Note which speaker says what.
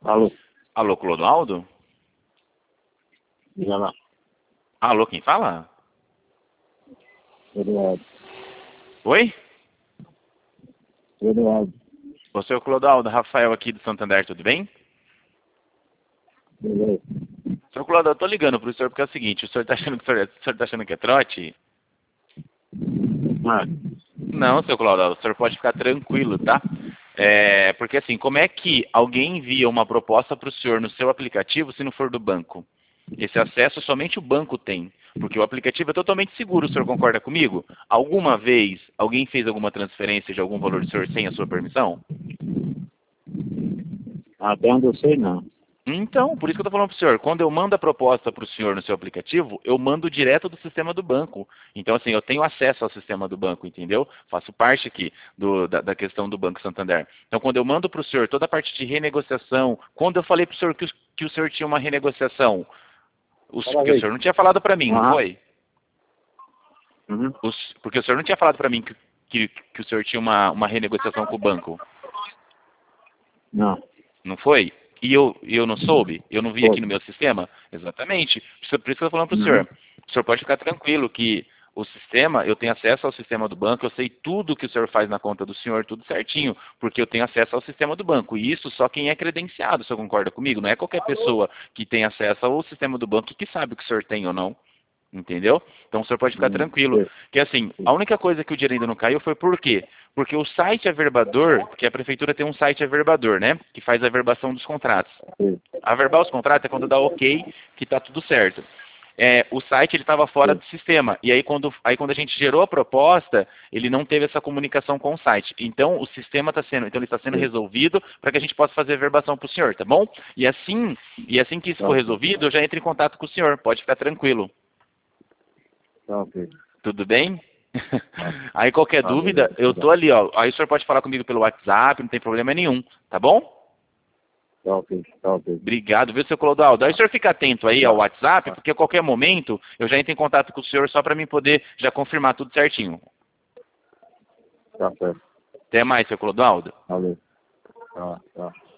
Speaker 1: Alô,
Speaker 2: Alô, Clodoaldo?
Speaker 1: diga lá.
Speaker 2: Alô, quem fala?
Speaker 1: Eduardo.
Speaker 2: Oi?
Speaker 1: Eduardo.
Speaker 2: Ô, seu Clodoaldo, Rafael aqui do Santander, tudo bem?
Speaker 1: Beleza.
Speaker 2: Seu Clodoaldo, eu tô ligando pro senhor porque é o seguinte, o senhor tá achando que é trote?
Speaker 1: Ah,
Speaker 2: Não, seu Clodoaldo, o senhor pode ficar tranquilo, tá? Porque assim, como é que alguém envia uma proposta para o senhor no seu aplicativo se não for do banco? Esse acesso somente o banco tem, porque o aplicativo é totalmente seguro, o senhor concorda comigo? Alguma vez alguém fez alguma transferência de algum valor do senhor sem a sua permissão?
Speaker 1: até onde eu sei, não.
Speaker 2: Então, por isso que eu estou falando para o senhor, quando eu mando a proposta para o senhor no seu aplicativo, eu mando direto do sistema do banco. Então, assim, eu tenho acesso ao sistema do banco, entendeu? Faço parte aqui da questão do Banco Santander. Então, quando eu mando para o senhor toda a parte de renegociação, quando eu falei para o senhor que o senhor tinha uma renegociação,
Speaker 1: Cada
Speaker 2: porque o
Speaker 1: vez.
Speaker 2: senhor não tinha falado para mim, não
Speaker 1: Aham.
Speaker 2: foi?
Speaker 1: Uhum.
Speaker 2: Porque o senhor não tinha falado para mim que o senhor tinha uma renegociação com o banco,
Speaker 1: Não.
Speaker 2: não foi? E eu não soube? Eu não vi aqui
Speaker 1: Foi.
Speaker 2: no meu sistema? Exatamente. Por isso que eu estou falando para o
Speaker 1: Uhum.
Speaker 2: senhor. O senhor pode ficar tranquilo que o sistema, eu tenho acesso ao sistema do banco, eu sei tudo que o senhor faz na conta do senhor, tudo certinho, porque eu tenho acesso ao sistema do banco. E isso só quem é credenciado, o senhor concorda comigo? Não é qualquer pessoa que tem acesso ao sistema do banco que sabe o que o senhor tem ou não. Entendeu? Então o senhor pode ficar tranquilo.
Speaker 1: Sei.
Speaker 2: Que assim, a única coisa que o dinheiro ainda não caiu foi por quê? Porque o site averbador, porque a prefeitura tem um site averbador, né? Que faz a averbação dos contratos.
Speaker 1: Sei.
Speaker 2: Averbar os contratos é quando dá ok, que está tudo certo. O site ele estava fora
Speaker 1: Sei.
Speaker 2: do sistema. E aí quando a gente gerou a proposta, ele não teve essa comunicação com o site. Então o sistema está sendo, então ele está sendo
Speaker 1: Sei.
Speaker 2: resolvido para que a gente possa fazer a verbação para o senhor, tá bom? E assim que isso
Speaker 1: Tá
Speaker 2: for
Speaker 1: ok.
Speaker 2: resolvido, eu já entro em contato com o senhor. Pode ficar tranquilo.
Speaker 1: Tá ok.
Speaker 2: Tudo bem?
Speaker 1: Tá.
Speaker 2: Aí qualquer
Speaker 1: Tá,
Speaker 2: dúvida,
Speaker 1: beleza.
Speaker 2: eu tô
Speaker 1: Obrigado.
Speaker 2: ali, ó. Aí o senhor pode falar comigo pelo WhatsApp, não tem problema nenhum, tá bom?
Speaker 1: Tá ok. Tá ok.
Speaker 2: Obrigado, viu, seu Clodoaldo? Aí o
Speaker 1: Tá.
Speaker 2: senhor fica atento aí ao
Speaker 1: Tá.
Speaker 2: WhatsApp,
Speaker 1: Tá.
Speaker 2: porque a qualquer momento eu já entro em contato com o senhor só para mim poder já confirmar tudo certinho.
Speaker 1: Tá certo.
Speaker 2: Até mais, seu Clodoaldo.
Speaker 1: Valeu. Tá. Tá.